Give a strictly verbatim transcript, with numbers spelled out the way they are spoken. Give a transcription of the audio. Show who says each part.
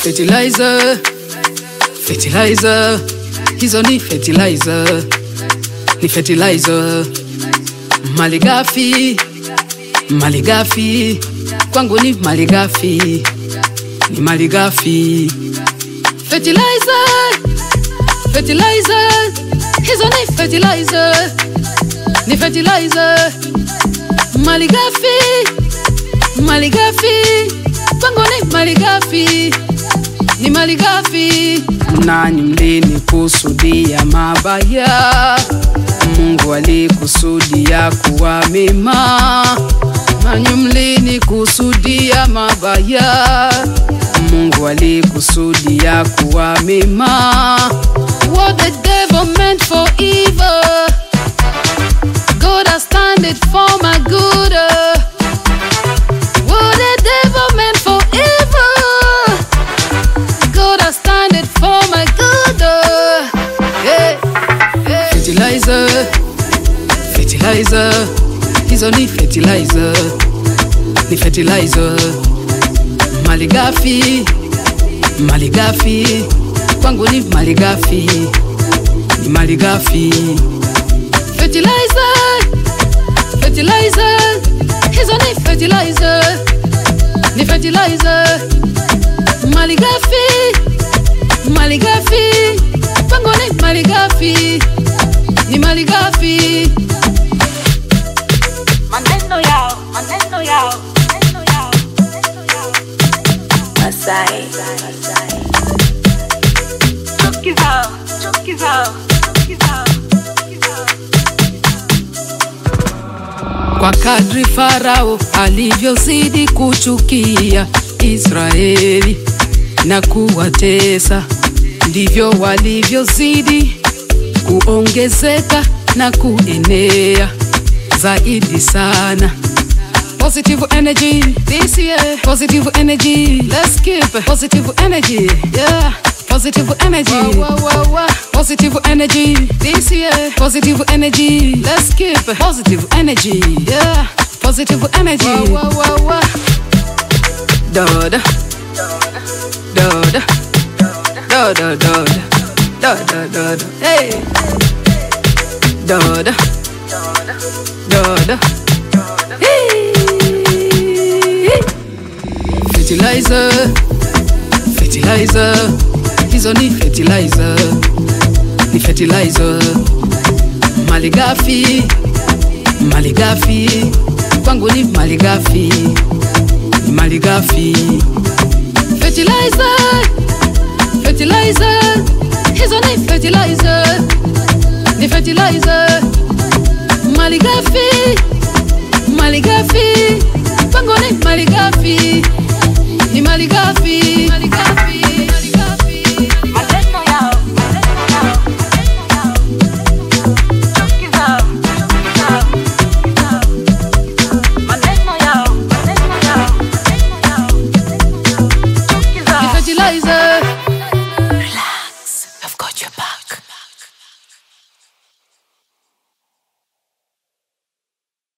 Speaker 1: Fertilizer, fertilizer, hizo ni fertilizer, ni fertilizer. Maligafi, maligafi, kwangu ni maligafi, ni maligafi. Fertilizer, fertilizer, hizo ni fertilizer, ni fertilizer. Maligafi, maligafi, kwangu ni maligafi, ni maligafi. Nani mlini kusudia mabaya, Mungu alikusudia kuwa mema. Nani mlini kusudia mabaya, Mungu alikusudia kuwa mema. What the devil meant for evil, God has turned it for my good. What the devil meant for evil, God has turned it for my good. Yeah, yeah. Fertilizer, fertilizer, hizo ni fertilizer, ni fertilizer. Maligafi, maligafi, kwangu ni maligafi, ni maligafi. Fertilizer, fertilizer, hizo ni fertilizer, ni fertilizer. Maligafi, maligafi, kwangu ni maligafi, ni maligafi.
Speaker 2: Maneno yao, maneno yao, maneno yao, maneno yao. Masai, chuki zao, chuki zao, chuki zao, chuki zao.
Speaker 1: Kwa kadri Farao alivyozidi kuchukia Israeli na kuwatesa, ndivyo walivyozidi kuongezeka na kuenea zaidi sana. Positive energy this year, positive energy, let's keep positive energy, yeah. Positive energy, wow, wow, wow, wow. Positive energy this year, positive energy, let's keep positive energy, yeah. Positive energy, wow, wow, wow, wow. Doda, doda, doda, doda, doda, doda, hey. Doda, doda, hey. Fertilizer, fertilizer, hizo ni fertilizer, ni fertilizer. Maligafi, maligafi, kwangu ni maligafi, ni maligafi. Fertilizer, fertilizer, hizo ni fertilizer, ni fertilizer. Maligafi, maligafi,